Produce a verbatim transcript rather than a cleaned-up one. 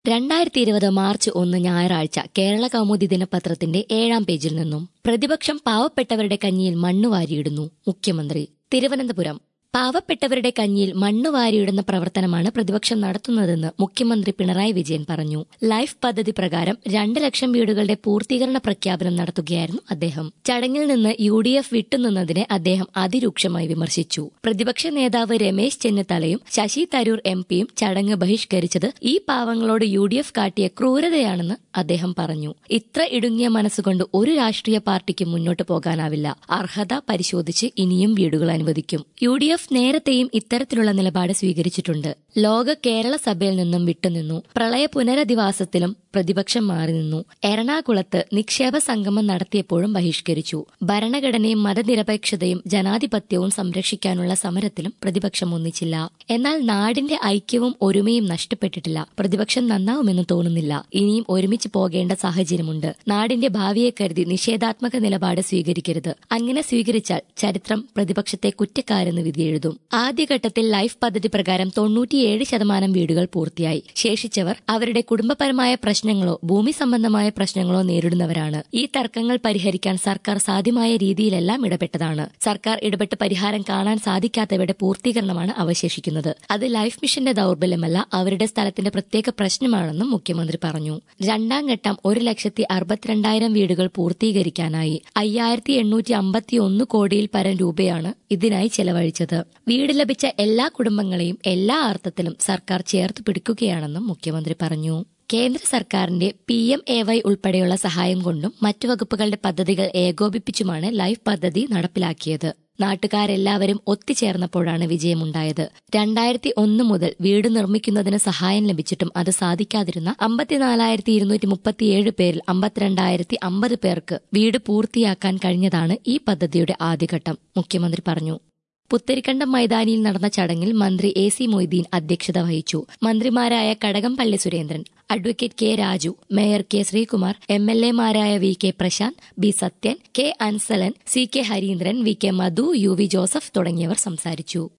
രണ്ടായിരത്തി ഇരുപത് മാർച്ച് ഒന്ന് ഞായറാഴ്ച കേരള കൗമുദി ദിനപത്രത്തിന്റെ ഏഴാം പേജിൽ നിന്നും പ്രതിപക്ഷം പാവപ്പെട്ടവരുടെ കഞ്ഞിയിൽ മണ്ണ് വാരിയിടുന്നു മുഖ്യമന്ത്രി. തിരുവനന്തപുരം. പാവപ്പെട്ടവരുടെ കഞ്ഞിയിൽ മണ്ണ് വാരിയിടുന്ന പ്രവർത്തനമാണ് പ്രതിപക്ഷം നടത്തുന്നതെന്ന് മുഖ്യമന്ത്രി പിണറായി വിജയൻ പറഞ്ഞു. ലൈഫ് പദ്ധതി പ്രകാരം രണ്ട് ലക്ഷം വീടുകളുടെ പൂർത്തീകരണ പ്രഖ്യാപനം നടത്തുകയായിരുന്നു അദ്ദേഹം. ചടങ്ങിൽ നിന്ന് യു ഡി എഫ് വിട്ടുനിന്നതിനെ അദ്ദേഹം അതിരൂക്ഷമായി വിമർശിച്ചു. പ്രതിപക്ഷ നേതാവ് രമേശ് ചെന്നിത്തലയും ശശി തരൂർ എം പിയും ചടങ്ങ് ബഹിഷ്കരിച്ചത് ഈ പാവങ്ങളോട് യു ഡി എഫ് കാട്ടിയ ക്രൂരതയാണെന്ന് അദ്ദേഹം പറഞ്ഞു. ഇത്ര ഇടുങ്ങിയ മനസ്സുകൊണ്ട് ഒരു രാഷ്ട്രീയ പാർട്ടിക്ക് മുന്നോട്ട് പോകാനാവില്ല. അർഹത പരിശോധിച്ച് ഇനിയും വീടുകൾ അനുവദിക്കും. യു ഡി എഫ് നേരത്തെയും ഇത്തരത്തിലുള്ള നിലപാട് സ്വീകരിച്ചിട്ടുണ്ട്. ലോക കേരള സഭയിൽ നിന്നും വിട്ടുനിന്നു. പ്രളയ പുനരധിവാസത്തിലും പ്രതിപക്ഷം മാറി നിന്നു. എറണാകുളത്ത് നിക്ഷേപ സംഗമം നടത്തിയപ്പോഴും ബഹിഷ്കരിച്ചു. ഭരണഘടനയും മതനിരപേക്ഷതയും ജനാധിപത്യവും സംരക്ഷിക്കാനുള്ള സമരത്തിലും പ്രതിപക്ഷം ഒന്നിച്ചില്ല. എന്നാൽ നാടിന്റെ ഐക്യവും ഒരുമയും നഷ്ടപ്പെട്ടിട്ടില്ല. പ്രതിപക്ഷം നന്നാവുമെന്ന് തോന്നുന്നില്ല. ഇനിയും ഒരുമിച്ച് പോകേണ്ട സാഹചര്യമുണ്ട്. നാടിന്റെ ഭാവിയെ കരുതി നിഷേധാത്മക നിലപാട് സ്വീകരിക്കരുത്. അങ്ങനെ സ്വീകരിച്ചാൽ ചരിത്രം പ്രതിപക്ഷത്തെ കുറ്റക്കാരെന്ന് വിധിയെഴുതും. ആദ്യഘട്ടത്തിൽ ലൈഫ് പദ്ധതി പ്രകാരം തൊണ്ണൂറ്റിയേഴ് ശതമാനം വീടുകൾ പൂർത്തിയായി. ശേഷിച്ചവർ അവരുടെ കുടുംബപരമായ പ്രശ്നങ്ങളോ ഭൂമി സംബന്ധമായ പ്രശ്നങ്ങളോ നേരിടുന്നവരാണ്. ഈ തർക്കങ്ങൾ പരിഹരിക്കാൻ സർക്കാർ സാധ്യമായ രീതിയിലെല്ലാം ഇടപെട്ടതാണ്. സർക്കാർ ഇടപെട്ട് പരിഹാരം കാണാൻ സാധിക്കാത്തവരുടെ പൂർത്തീകരണമാണ് അവശേഷിക്കുന്നത്. അത് ലൈഫ് മിഷന്റെ ദൌർബല്യമല്ല, അവരുടെ സ്ഥലത്തിന്റെ പ്രത്യേക പ്രശ്നമാണെന്നും മുഖ്യമന്ത്രി പറഞ്ഞു. രണ്ടാം ഘട്ടം ഒരു ലക്ഷത്തി അറുപത്തിരണ്ടായിരം വീടുകൾ പൂർത്തീകരിക്കാനായി അയ്യായിരത്തി എണ്ണൂറ്റി അമ്പത്തി ഒന്ന് കോടിയിൽ പരം രൂപയാണ് ഇതിനായി ചെലവഴിച്ചത്. വീട് ലഭിച്ച എല്ലാ കുടുംബങ്ങളെയും എല്ലാ അർത്ഥത്തിലും സർക്കാർ ചേർത്ത് പിടിക്കുകയാണെന്നും മുഖ്യമന്ത്രി പറഞ്ഞു. കേന്ദ്ര സർക്കാരിന്റെ പി എം എ വൈ ഉൾപ്പെടെയുള്ള സഹായം കൊണ്ടും മറ്റു വകുപ്പുകളുടെ പദ്ധതികൾ ഏകോപിപ്പിച്ചുമാണ് ലൈഫ് പദ്ധതി നടപ്പിലാക്കിയത്. നാട്ടുകാരെല്ലാവരും ഒത്തുചേർന്നപ്പോഴാണ് വിജയമുണ്ടായത്. രണ്ടായിരത്തി ഒന്ന് മുതൽ വീട് നിർമ്മിക്കുന്നതിന് സഹായം ലഭിച്ചിട്ടും അത് സാധിക്കാതിരുന്ന അമ്പത്തിനാലായിരത്തി ഇരുന്നൂറ്റി മുപ്പത്തിയേഴ് പേരിൽ അമ്പത്തിരണ്ടായിരത്തി അമ്പത് പേർക്ക് വീട് പൂർത്തിയാക്കാൻ കഴിഞ്ഞതാണ് ഈ പദ്ധതിയുടെ ആദ്യഘട്ടം. മുഖ്യമന്ത്രി പറഞ്ഞു. പുത്തരിക്കണ്ടം മൈതാനിയിൽ നടന്ന ചടങ്ങിൽ മന്ത്രി എ സി മൊയ്തീൻ അധ്യക്ഷത വഹിച്ചു. മന്ത്രിമാരായ Kadakampally Surendran, advocate K Raju, mayor K Sreekumar, M L എമാരായ V K Prasanth, B Sathyan, K Ansalan, C K Harindran, V K Madhu, U V Joseph തുടങ്ങിയവർ സംസാരിച്ചു.